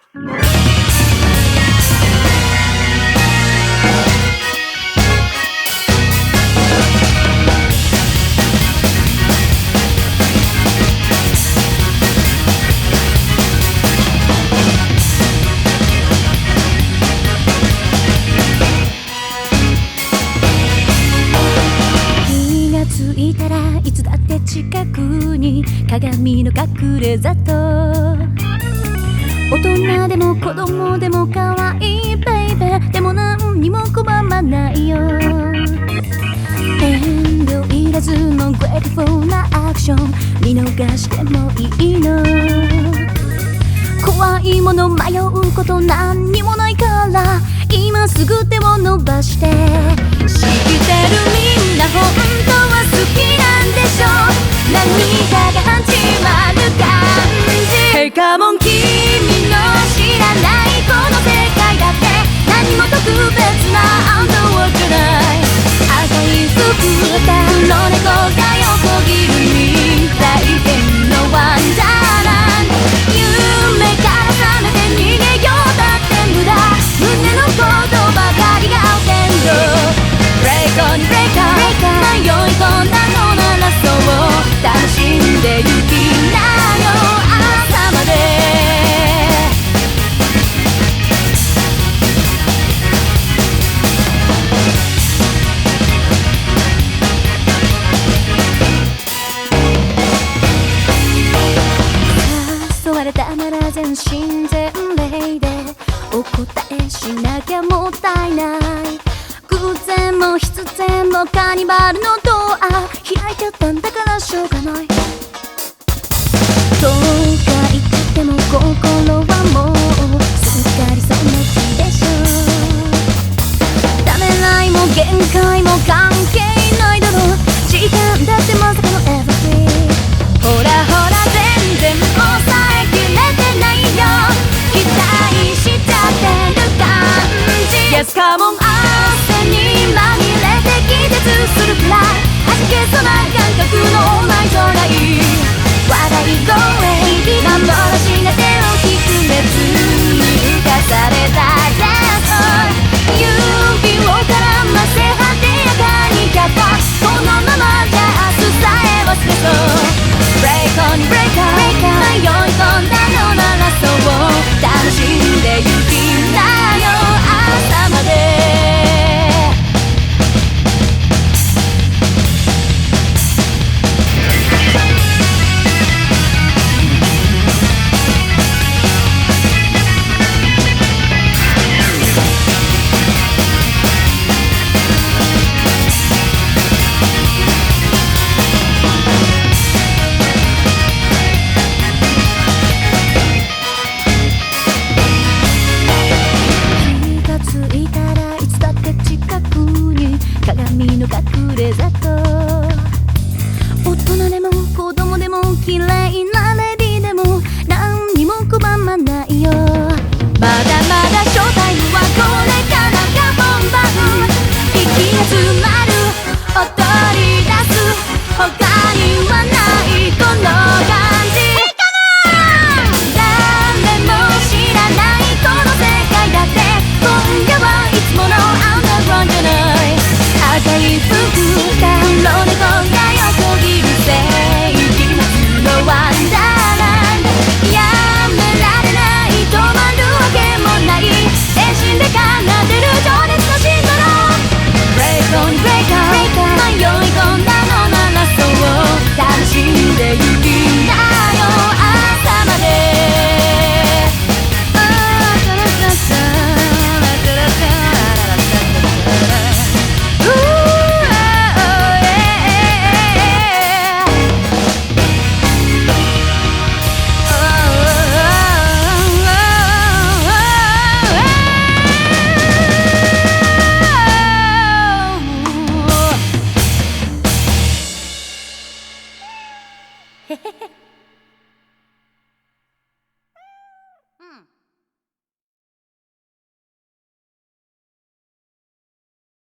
いたらいつだって近くに鏡の隠れ里、大人でも子供でも可愛いベイベーでも何にも拒まないよ。遠慮いらずのグレートフォーなアクション見逃してもいいの。怖いもの迷うこと何にもないから今すぐ手を伸ばして。知ってるみんな本当は好きなんでしょ。何かが始まる感じ。Hey come on 君の知らないこの世界だって何も特別なあんたわけない。赤い服た黒猫が横切る未来変のワンダーランド。夢から覚めて逃げようだって無駄。胸のことばかりがアウテンド。Break on break on 迷い込んだのならそう楽しんでゆきなよ朝まで。誘われたなら全身全霊でお答えしなきゃもったいない。偶然も必然もカニバルのドア開いちゃったんだからしょうがない。どうか言っても心はもうすっかりその気でしょ。ためらいも限界も関係ないだろう。時間だってまさかの everything。 ほらほら全然抑えきれてないよ。期待しちゃってる感じ。 Yes come on汗にまみれて気絶するくらい弾けそうな感覚のない空い笑い声幻な手を引く熱に浮かされたデス指を絡ませ果てやかにかかこのままじゃ明日さえ忘れそう。 Break on break on 迷い込んだのならそう楽しんでゆきなよ朝まで。鏡の隠れ里、大人でも子供でも綺麗なレディでも何にも拒まないよ。